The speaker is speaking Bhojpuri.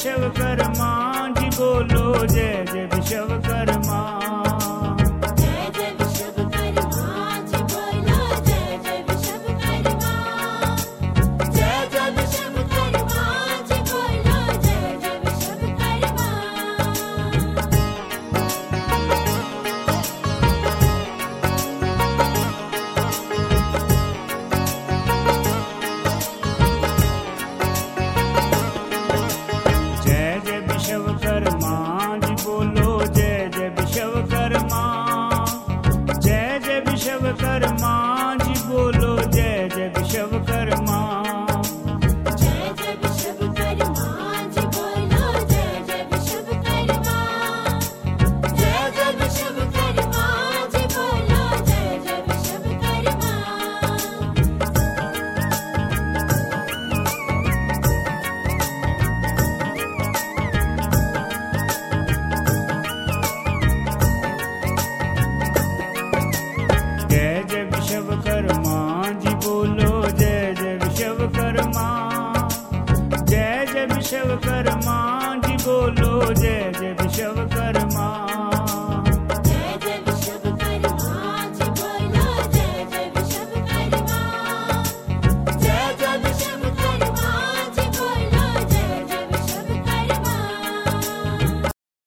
विश्वकर्मा जी बोलो जय जय विश्वकर्मा। जय जय विश्वकर्मा जी बोलो जय जय विश्वकर्मा। जय जय विश्वकर्मा जी बोलो जय जय विश्वकर्मा। जय जय विश्वकर्मा जी बोलो जय जय विश्वकर्मा। जय जय विश्वकर्मा जी बोलो जय जय विश्वकर्मा। जय जय विश्वकर्मा जी बोलो जय जय विश्वकर्मा। जय जय विश्वकर्मा जी बोलो जय जय विश्वकर्मा। जय जय विश्वकर्मा जी बोलो जय जय विश्वकर्मा। जय जय विश्वकर्मा जी बोलो जय जय विश्वकर्मा।